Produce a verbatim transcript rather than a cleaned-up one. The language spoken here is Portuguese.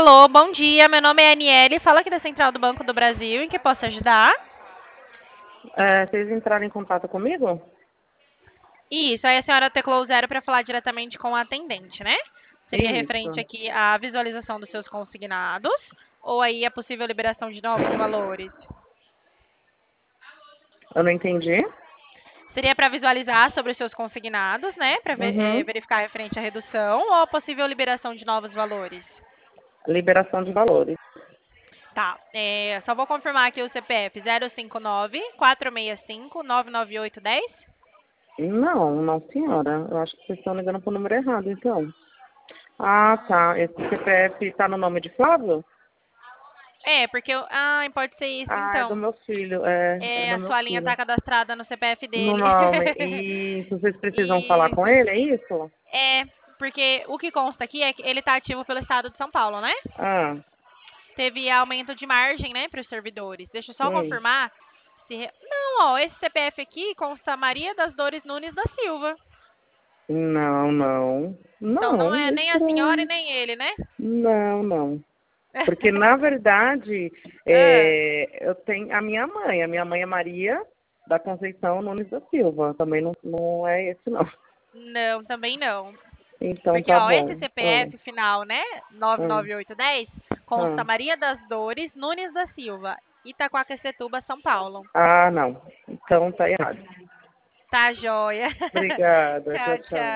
Alô, bom dia. Meu nome é Aniele. Fala aqui da Central do Banco do Brasil. Em que posso ajudar? É, vocês entraram em contato comigo? Isso, aí a senhora teclou o zero para falar diretamente com o atendente, né? Seria referente Isso. aqui à visualização dos seus consignados ou aí a possível liberação de novos valores? Eu não entendi. Seria para visualizar sobre os seus consignados, né? Para Uhum. verificar referente à redução ou a possível liberação de novos valores? Liberação de valores. Tá, é, só vou confirmar aqui o C P F zero cinco nove, quatro seis cinco, nove nove oito um zero. Não, não, senhora. Eu acho que vocês estão ligando para o número errado, então. Ah, tá. Esse C P F está no nome de Flávio? É, porque eu. Ah, pode ser isso Ah, é do então. meu filho. É, é É, do a meu sua linha filho. tá cadastrada no C P F No dele. nome. E vocês precisam falar com Isso. ele, é isso? É, porque o que consta aqui é que ele tá ativo pelo estado de São Paulo, né? Ah, Teve aumento de margem, né, para os servidores. Deixa eu só hum. confirmar se. re- Não, ó, esse C P F aqui consta Maria das Dores Nunes da Silva. Não, não. Então não Não, é é nem a senhora e estranho. nem ele, né? Não, não. Porque, na verdade, Ah, é, eu tenho a minha mãe. A minha mãe é Maria da Conceição Nunes da Silva. Também não, não é esse, não. não, também não. Então, Porque, tá ó, esse bom. Ah, C P F final, né, ah, nove nove oito um zero, consta ah. Maria das Dores Nunes da Silva, Itaquaquecetuba, São Paulo. Ah, não. Então, tá errado. Tá joia. Obrigada. Tchau, Tchau, tchau. tchau.